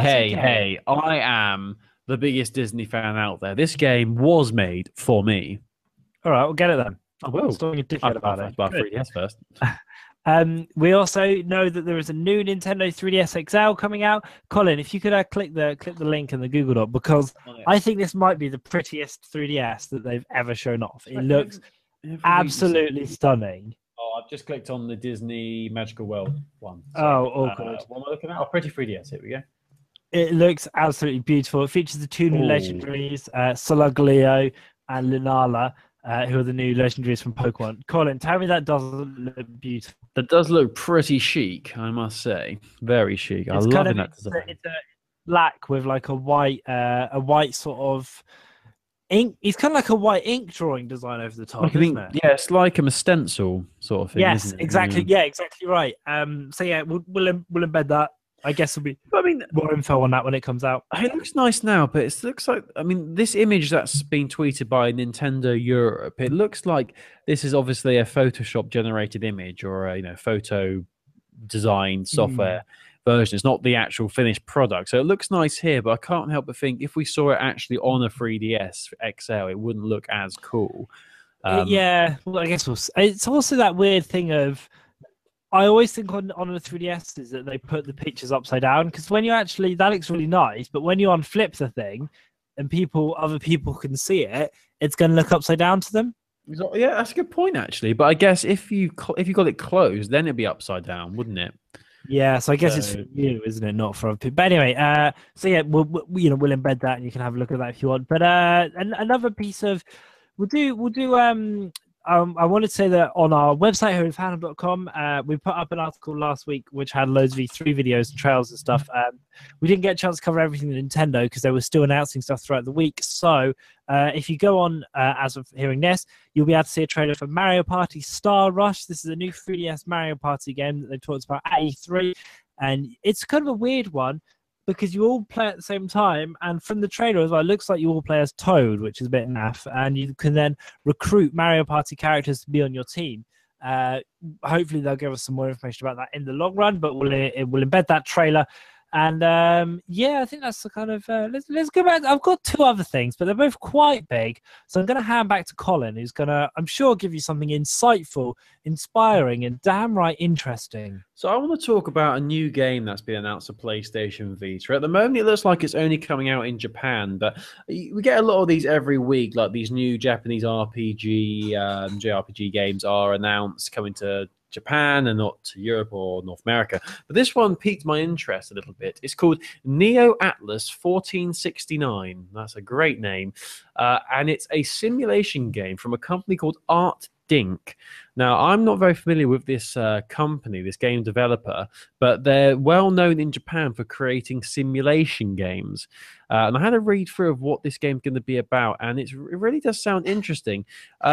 I am the biggest Disney fan out there. This game was made for me. All right, we'll get it then. I will. Stop being a dickhead about it. About Good. 3DS first. We also know that there is a new Nintendo 3DS XL coming out. Colin, if you could click the link in the Google Doc, because I think this might be the prettiest 3DS that they've ever shown off. It looks absolutely stunning. Oh, I've just clicked on the Disney Magical World one. So, awkward. What am I looking at? Oh, pretty 3DS. Here we go. It looks absolutely beautiful. It features the two new legendaries, Solgaleo and Lunala, who are the new legendaries from Pokemon. Colin, tell me that doesn't look beautiful. That does look pretty chic, I must say. Very chic. I love that design. It's a black with like a white sort of ink. It's kind of like a white ink drawing design over the top, isn't it? Yeah, it's like a stencil sort of thing. Yes, isn't it? exactly. Yeah, exactly right. So yeah, we'll embed that. I guess there'll be more info on that when it comes out. It looks nice now, but it looks like, this image that's been tweeted by Nintendo Europe, it looks like this is obviously a Photoshop generated image or a photo design software version. It's not the actual finished product. So it looks nice here, but I can't help but think if we saw it actually on a 3DS XL, it wouldn't look as cool. Yeah, well, I guess it's also that weird thing of, I always think on the 3DS is that they put the pictures upside down, because when you actually, that looks really nice, but when you unflip the thing and other people can see it, it's going to look upside down to them. Yeah, that's a good point actually. But I guess if you got it closed, then it'd be upside down, wouldn't it? Yeah, so I guess it's for you, isn't it? Not for other people. But anyway, so yeah, we'll embed that, and you can have a look at that if you want. But another piece of we'll do. I wanted to say that on our website, herofandom.com, we put up an article last week which had loads of E3 videos and trails and stuff. We didn't get a chance to cover everything in Nintendo because they were still announcing stuff throughout the week. So if you go on, as of hearing this, you'll be able to see a trailer for Mario Party Star Rush. This is a new 3DS Mario Party game that they talked about at E3. And it's kind of a weird one, because you all play at the same time, and from the trailer as well, it looks like you all play as Toad, which is a bit naff, and you can then recruit Mario Party characters to be on your team. Hopefully they'll give us some more information about that in the long run, but we'll embed that trailer And yeah, I think that's the kind of let's go back. I've got two other things, but they're both quite big. So I'm going to hand back to Colin, who's going to, I'm sure, give you something insightful, inspiring, and damn right interesting. So I want to talk about a new game that's been announced for PlayStation Vita. At the moment, it looks like it's only coming out in Japan, but we get a lot of these every week. Like these new Japanese JRPG games are announced coming to Japan and not to Europe or North America. But this one piqued my interest a little bit. It's called Neo Atlas 1469. That's a great name. And it's a simulation game from a company called Art Dink. Now, I'm not very familiar with this company, this game developer, but they're well known in Japan for creating simulation games. And I had a read through of what this game's going to be about, and it really does sound interesting.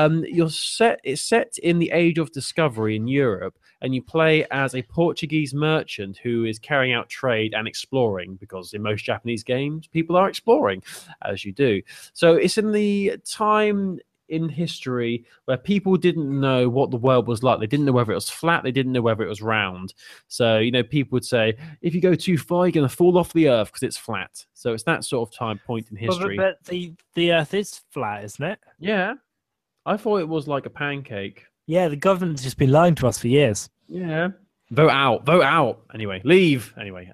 It's set in the Age of Discovery in Europe, and you play as a Portuguese merchant who is carrying out trade and exploring, because in most Japanese games, people are exploring, as you do. So it's in the time in history where people didn't know what the world was like. They didn't know whether it was flat. They didn't know whether it was round. So, people would say, if you go too far, you're going to fall off the earth because it's flat. So it's that sort of time point in history. But the earth is flat, isn't it? Yeah. I thought it was like a pancake. Yeah, the government's just been lying to us for years. Yeah. Vote out. Anyway, leave. Anyway,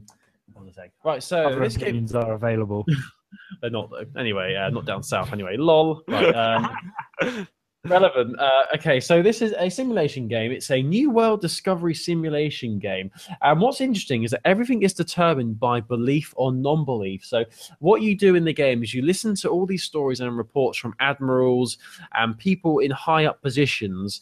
right, so Other this game opinions are available. They're not though. Anyway, not down south. Anyway, lol. Right, relevant. Okay, so this is a simulation game. It's a new world discovery simulation game. And what's interesting is that everything is determined by belief or non-belief. So what you do in the game is you listen to all these stories and reports from admirals and people in high up positions,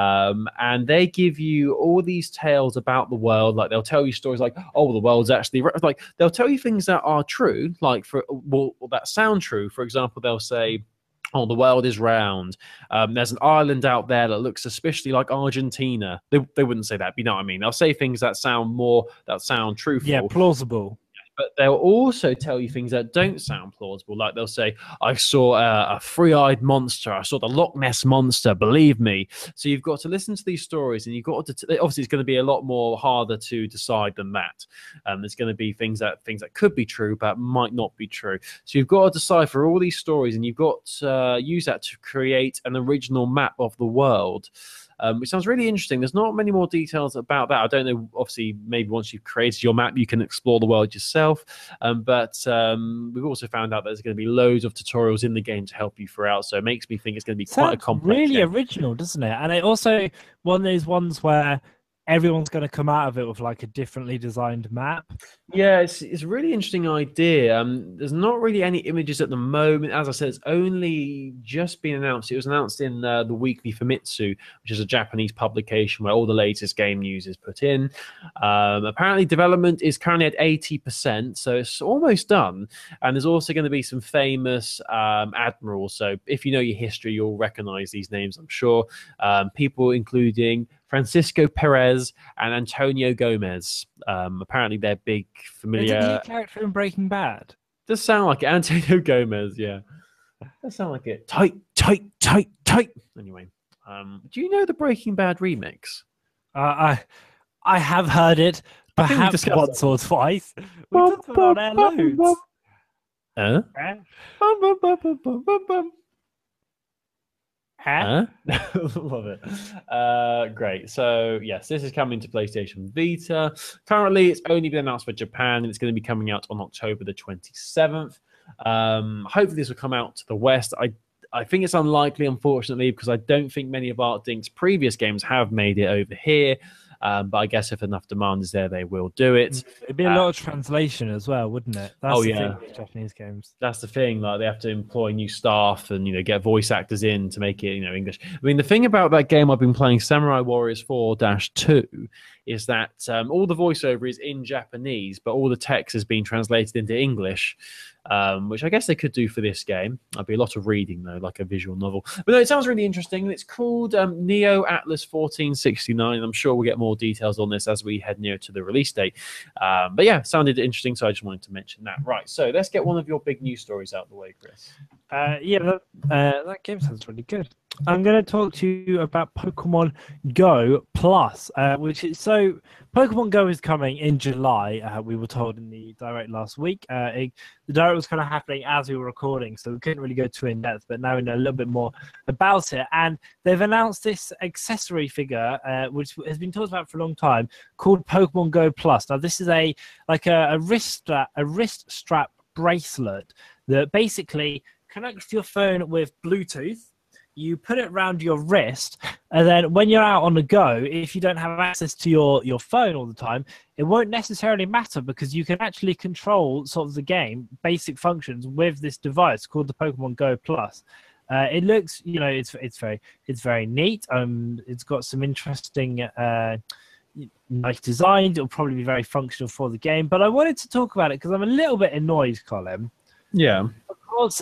and they give you all these tales about the world. Like they'll tell you stories like, oh, the world's actually like, they'll tell you things that are true, like that sound true. For example, they'll say, oh, the world is round. There's an island out there that looks suspiciously like Argentina. They wouldn't say that, but you know what I mean? They'll say things that sound truthful. Yeah, plausible. But they'll also tell you things that don't sound plausible. Like they'll say, I saw a three-eyed monster. I saw the Loch Ness monster. Believe me. So you've got to listen to these stories, and you've got to obviously it's going to be a lot more harder to decide than that. There's going to be things that could be true but might not be true. So you've got to decipher all these stories, and you've got to use that to create an original map of the world. Which sounds really interesting. There's not many more details about that. I don't know. Obviously, maybe once you've created your map, you can explore the world yourself. But we've also found out that there's going to be loads of tutorials in the game to help you throughout. So it makes me think it's going to be quite a complex really game. Original, doesn't it? And it also one of those ones where everyone's going to come out of it with like a differently designed map. Yeah, it's a really interesting idea. There's not really any images at the moment. As I said, it's only just been announced. It was announced in the Weekly Famitsu, which is a Japanese publication where all the latest game news is put in. Apparently, development is currently at 80%, so it's almost done. And there's also going to be some famous admirals. So if you know your history, you'll recognize these names, I'm sure. People including Francisco Perez and Antonio Gomez. Apparently, they're big, familiar. Isn't he a character in Breaking Bad? Does sound like it. Antonio Gomez, yeah. Does sound like it. Tight. Anyway, do you know the Breaking Bad remix? I have heard it, perhaps once or twice. We've talked about it loads. Love it. Great. So yes, this is coming to PlayStation Vita. Currently, it's only been announced for Japan, and it's going to be coming out on October the 27th. Hopefully, this will come out to the West. I think it's unlikely, unfortunately, because I don't think many of Art Dink's previous games have made it over here. But I guess if enough demand is there, they will do it. It'd be a lot of translation as well, wouldn't it? That's the thing with Japanese games. That's the thing. Like they have to employ new staff and get voice actors in to make it English. I mean, the thing about that game I've been playing, Samurai Warriors 4-2, is that all the voiceover is in Japanese, but all the text has been translated into English. Which I guess they could do for this game. I'd be a lot of reading though, like a visual novel. But no, it sounds really interesting. It's called Neo Atlas 1469. I'm sure we'll get more details on this as we head near to the release date. But yeah, it sounded interesting, so I just wanted to mention that. Right, so let's get one of your big news stories out of the way, Chris. That game sounds really good. I'm going to talk to you about Pokemon Go Plus, which is so. Pokemon Go is coming in July. We were told in the direct last week. The direct was kind of happening as we were recording, so we couldn't really go too in depth. But now we know a little bit more about it, and they've announced this accessory figure, which has been talked about for a long time, called Pokemon Go Plus. Now, this is a wrist strap bracelet that basically connects to your phone with Bluetooth. You put it around your wrist, and then when you're out on the go, if you don't have access to your phone all the time, it won't necessarily matter because you can actually control sort of the game, basic functions with this device called the Pokemon Go Plus. It looks, it's very neat. It's got some interesting nice designs. It'll probably be very functional for the game. But I wanted to talk about it because I'm a little bit annoyed, Colin. Yeah. Of course,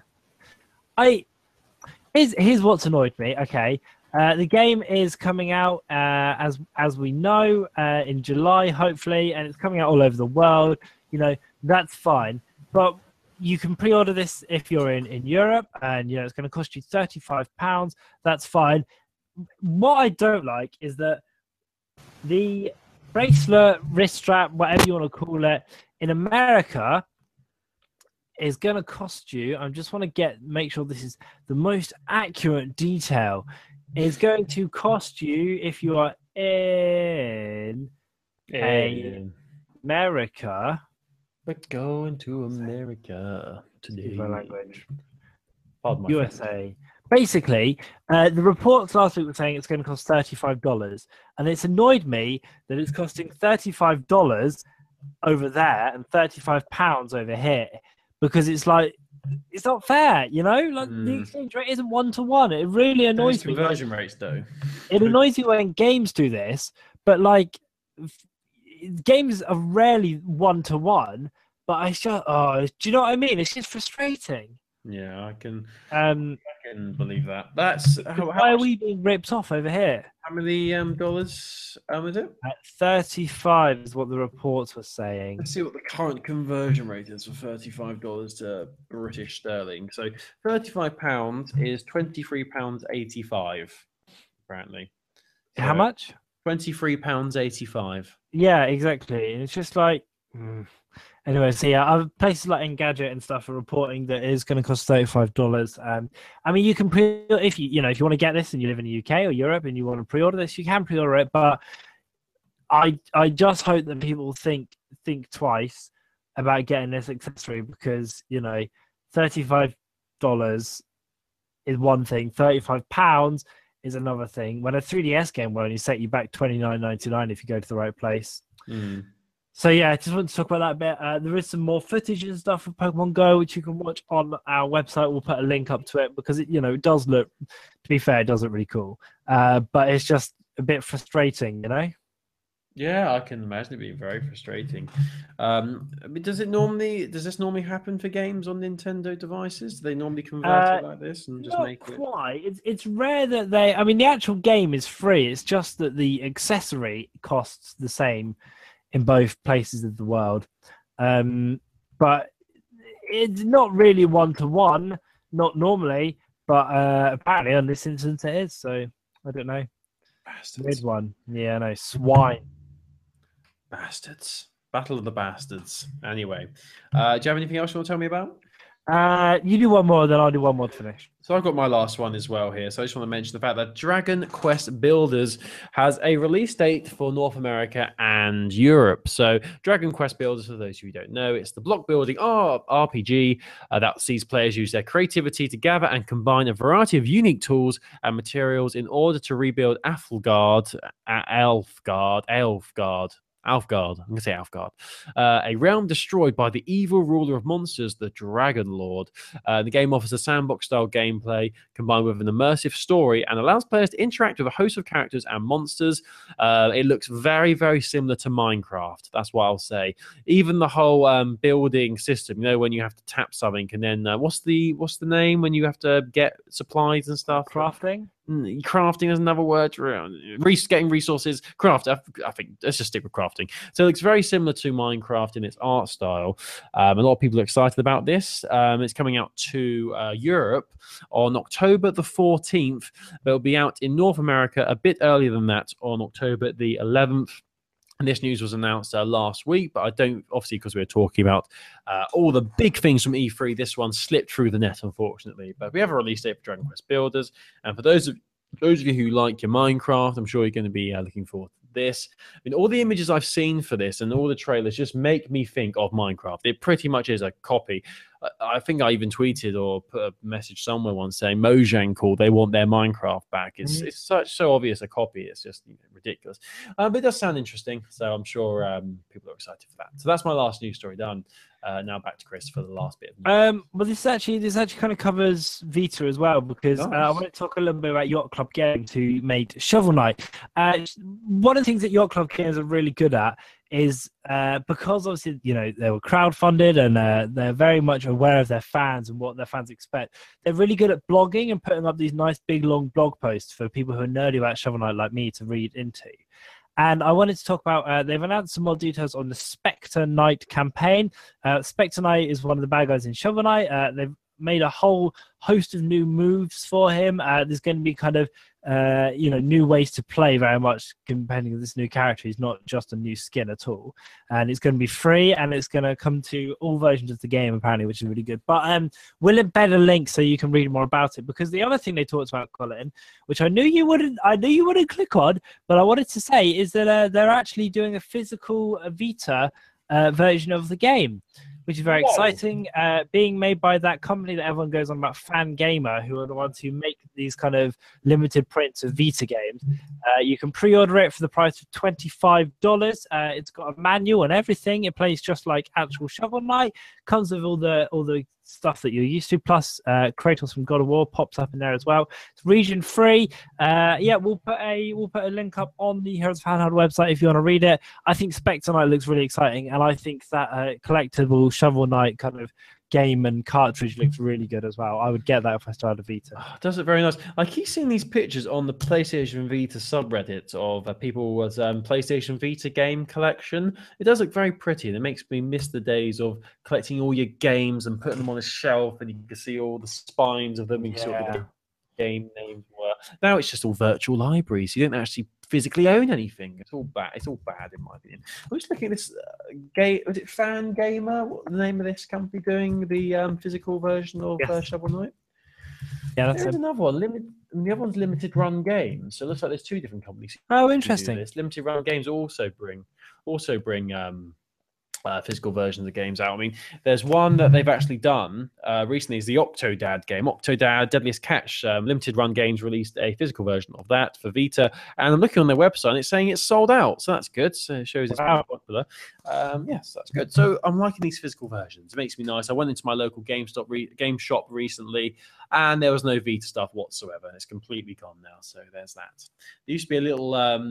here's what's annoyed me. Okay, the game is coming out as we know in July, hopefully, and it's coming out all over the world. That's fine, but you can pre-order this if you're in Europe, and it's going to cost you £35. That's fine. What I don't like is that the bracelet, wrist strap, whatever you want to call it, in America is going to cost you. I just want to make sure this is the most accurate detail. Is going to cost you if you are in America. We're going to America today. My language. Pardon my USA. French. Basically, the reports last week were saying it's going to cost $35, and it's annoyed me that it's costing $35 over there and £35 over here, because it's like it's not fair, the exchange rate isn't 1-to-1. It really annoys me. Conversion rates, though. It annoys me when games do this, but games are rarely 1-to-1. But I just, do you know what I mean? It's just frustrating. Yeah, I can believe that. That's why are we being ripped off over here? How many dollars is it? 35 is what the reports were saying. Let's see what the current conversion rate is for $35 to British sterling. So £35 is £23.85, apparently. So how much? £23.85. Yeah, exactly. And it's just like. Anyway, so yeah, places like Engadget and stuff are reporting that it's going to cost $35. I mean, you can if you want to get this and you live in the UK or Europe and you want to pre-order this, you can pre-order it. But I just hope that people think twice about getting this accessory, because $35 is one thing, £35 is another thing. When a 3DS game will only set you back $29.99 if you go to the right place. Mm. So yeah, I just want to talk about that bit. There is some more footage and stuff of Pokemon Go, which you can watch on our website. We'll put a link up to it because it does look, to be fair, it does look really cool. But it's just a bit frustrating, Yeah, I can imagine it being very frustrating. I mean, does this normally happen for games on Nintendo devices? Do they normally convert it like this and just make it? Not quite. It's rare that they. I mean, the actual game is free. It's just that the accessory costs the same in both places of the world, but it's not really 1-to-1, not normally, but apparently on this instance it is. So I don't know. Bastards. Weird one. Yeah, no, swine. Bastards. Battle of the Bastards. Anyway, do you have anything else you want to tell me about? You do one more, then I'll do one more to finish. So I've got my last one as well here. So I just want to mention the fact that Dragon Quest Builders has a release date for North America and Europe. So Dragon Quest Builders, for those of you who don't know, it's the block building RPG that sees players use their creativity to gather and combine a variety of unique tools and materials in order to rebuild Alfgard. I'm going to say Alfgard. A realm destroyed by the evil ruler of monsters, the Dragon Lord. The game offers a sandbox-style gameplay combined with an immersive story and allows players to interact with a host of characters and monsters. It looks very, very similar to Minecraft. That's what I'll say. Even the whole building system, when you have to tap something and then what's the name when you have to get supplies and stuff? Crafting? crafting is another word. Getting resources, craft. I think let's just stick with crafting. So it looks very similar to Minecraft in its art style. A lot of people are excited about this. It's coming out to Europe on October the 14th, but it'll be out in North America a bit earlier than that on October the 11th. And this news was announced last week, but I don't, obviously, because we were talking about all the big things from E3, this one slipped through the net, unfortunately. But we have a release date for Dragon Quest Builders. And for those of you who like your Minecraft, I'm sure you're going to be looking forward to this. I mean, all the images I've seen for this and all the trailers just make me think of Minecraft. It pretty much is a copy. I think I even tweeted or put a message somewhere once saying Mojang called they want their Minecraft back. It's so obvious a copy. It's just ridiculous. But it does sound interesting, so I'm sure people are excited for that. So that's my last news story done. Now back to Chris for the last bit of news. Well, this actually kind of covers Vita as well, because I want to talk a little bit about Yacht Club Games, who made Shovel Knight. One of the things that Yacht Club Games are really good at is because obviously they were crowdfunded and they're very much aware of their fans and what their fans expect. They're really good at blogging and putting up these nice big long blog posts for people who are nerdy about Shovel Knight like me to read into. And I wanted to talk about, they've announced some more details on the Spectre Knight campaign. Spectre Knight is one of the bad guys in Shovel Knight. They've made a whole host of new moves for him. There's going to be kind of, new ways to play very much, depending on this new character. He's not just a new skin at all. And it's going to be free, and it's going to come to all versions of the game, apparently, which is really good. But we'll embed a link so you can read more about it, because the other thing they talked about, Colin, which I knew you wouldn't click on, but I wanted to say, is that they're actually doing a physical Vita version of the game, which is very exciting, being made by that company that everyone goes on about, Fangamer, who are the ones who make these kind of limited prints of Vita games. You can pre-order it for the price of $25. It's got a manual and everything. It plays just like actual Shovel Knight. Comes with all the stuff that you're used to. Plus, Kratos from God of War pops up in there as well. It's region free. We'll put a link up on the Heroes of Handheld website if you want to read it. I think Spectre Knight looks really exciting, and I think that collectible Shovel Knight kind of game and cartridge looks really good as well. I would get that if I started a Vita. Oh, does it very nice. I keep seeing these pictures on the PlayStation Vita subreddit of people with PlayStation Vita game collection. It does look very pretty, and it makes me miss the days of collecting all your games and putting them on a shelf, and you can see all the spines of them. You can see what the game names were. Now it's just all virtual libraries. You don't actually physically own anything. It's all bad. It's all bad in my opinion. I'm just looking at this was it Fangamer? What's the name of this company doing the physical version of Shovel Knight? Yeah, there's another one. And the other one's Limited Run Games. So it looks like there's two different companies. Oh, interesting. Limited Run Games also bring physical versions of games out. I mean, there's one that they've actually done recently, is the Octodad game. Octodad Deadliest Catch. Limited Run Games released a physical version of that for Vita, and I'm looking on their website and it's saying it's sold out, so that's good. So it shows it's quite popular. Yes, that's good. So I'm liking these physical versions. It makes me nice. I went into my local game shop recently, and there was no Vita stuff whatsoever. It's completely gone now, so there's that. There used to be a little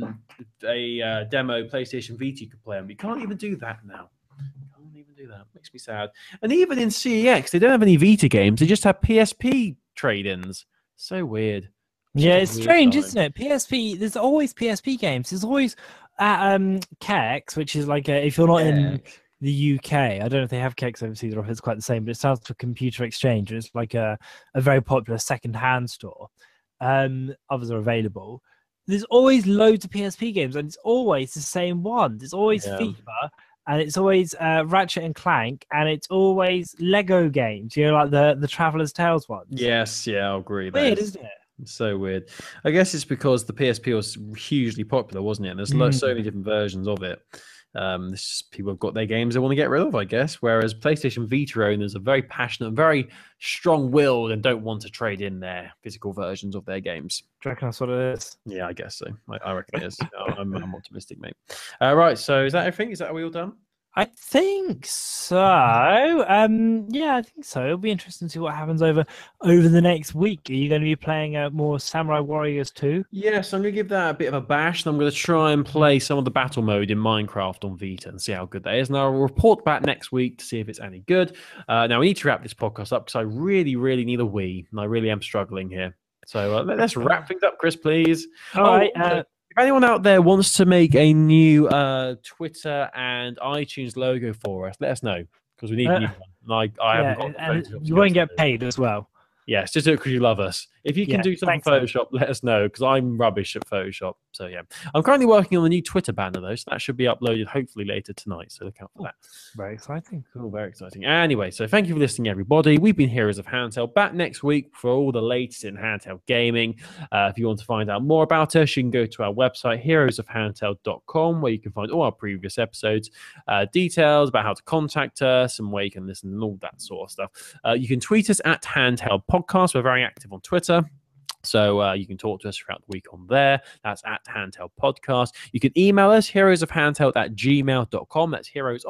demo PlayStation Vita you could play on, but you can't even do that now. That makes me sad. And even in CEX, they don't have any Vita games. They just have PSP trade-ins. So weird. Yeah, it's strange, isn't it? PSP. There's always PSP games. There's always KEX, which is like if you're not in the UK, I don't know if they have KEX overseas or if it's quite the same, but it stands for Computer Exchange. It's like a very popular second-hand store. Others are available. There's always loads of PSP games, and it's always the same one. There's always FIFA. And it's always Ratchet and Clank, and it's always Lego games, like the Traveller's Tales ones. Yes, I'll agree. Weird, isn't it? It's so weird. I guess it's because the PSP was hugely popular, wasn't it? And there's so many different versions of it. It's just people have got their games they want to get rid of, I guess. Whereas PlayStation Vita owners are very passionate, very strong-willed, and don't want to trade in their physical versions of their games. Do you reckon that's what it is? Yeah, I guess so. I reckon it is. I'm optimistic, mate. Right, so is that everything? Are we all done? I think so. I think so. It'll be interesting to see what happens over the next week. Are you going to be playing more Samurai Warriors 2? Yes, I'm going to give that a bit of a bash, and I'm going to try and play some of the battle mode in Minecraft on Vita and see how good that is. And I'll report back next week to see if it's any good. Now, we need to wrap this podcast up because I really, really need a Wii, and I really am struggling here. So let's wrap things up, Chris, please. All right. If anyone out there wants to make a new Twitter and iTunes logo for us, let us know because we need a new one. I haven't got the and Photoshop you won't skills get to do it. paid as well. Yes, just do it because you love us. If you can Yeah, do something in thanks, Photoshop, let us know because I'm rubbish at Photoshop. So yeah, I'm currently working on a new Twitter banner though, so that should be uploaded hopefully later tonight. So look out for that. Very exciting. Cool, very exciting. Anyway, so thank you for listening, everybody. We've been Heroes of Handheld. Back next week for all the latest in handheld gaming. If you want to find out more about us, you can go to our website, heroesofhandheld.com, where you can find all our previous episodes, details about how to contact us and where you can listen and all that sort of stuff. You can tweet us at Handheld Podcast. We're very active on Twitter. So you can talk to us throughout the week on there. That's at Handheld Podcast. You can email us, heroesofhandheld@gmail.com. That's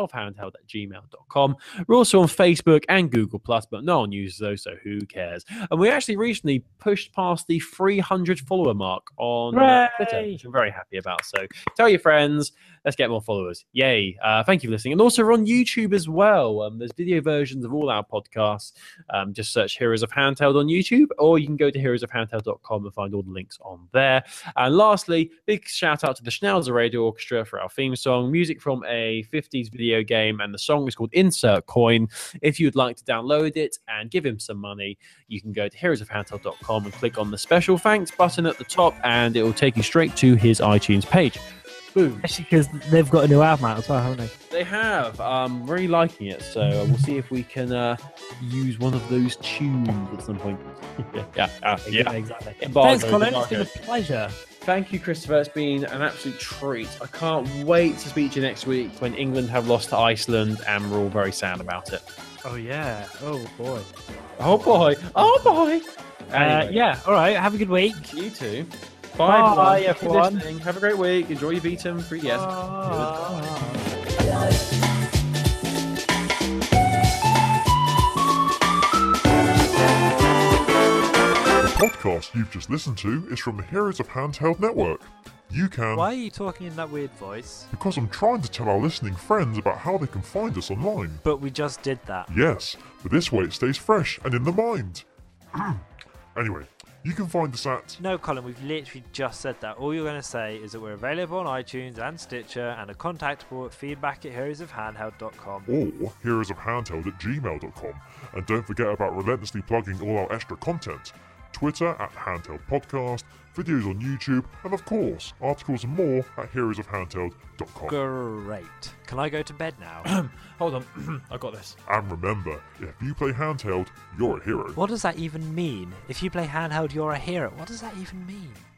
heroesofhandheld@gmail.com. We're also on Facebook and Google+, but no one uses those, so who cares? And we actually recently pushed past the 300 follower mark on Twitter, which I'm very happy about. So tell your friends. Let's get more followers. Yay. Thank you for listening. And also we're on YouTube as well. There's video versions of all our podcasts. Just search Heroes of Handheld on YouTube, or you can go to heroesofhandheld.com and find all the links on there. And lastly, big shout out to the Schnauzer Radio Orchestra for our theme song, music from a 50s video game, and the song is called Insert Coin. If you'd like to download it and give him some money, you can go to heroesofhandheld.com and click on the special thanks button at the top, and it will take you straight to his iTunes page. Boom. Especially because they've got a new album out as well, haven't they? They have. Really liking it. So we'll see if we can use one of those tunes at some point. Yeah. Exactly. Embargo, Thanks, Colin. It's embargo. been a pleasure. Thank you, Christopher. It's been an absolute treat. I can't wait to speak to you next week when England have lost to Iceland and we're all very sad about it. Oh, yeah. Oh, boy. Oh, boy. Oh, boy. Anyway, Yeah. All right. Have a good week. you too. Bye, Thank you for everyone. listening. Have a great week. Enjoy your Vita and 3DS. The podcast you've just listened to is from the Heroes of Handheld Network. You can, Why are you talking in that weird voice? because I'm trying to tell our listening friends about how they can find us online. But we just did that. Yes, but this way it stays fresh and in the mind. Anyway, you can find us at No, Colin, we've literally just said that. All you're going to say is that we're available on iTunes and Stitcher and are contactable at feedback@heroesofhandheld.com. or heroesofhandheld@gmail.com. And don't forget about relentlessly plugging all our extra content. Twitter at Handheld Podcast, videos on YouTube, and of course, articles and more at heroesofhandheld.com. Great. Can I go to bed now? Hold on. I got this. And remember, if you play handheld, you're a hero. What does that even mean? If you play handheld, you're a hero. What does that even mean?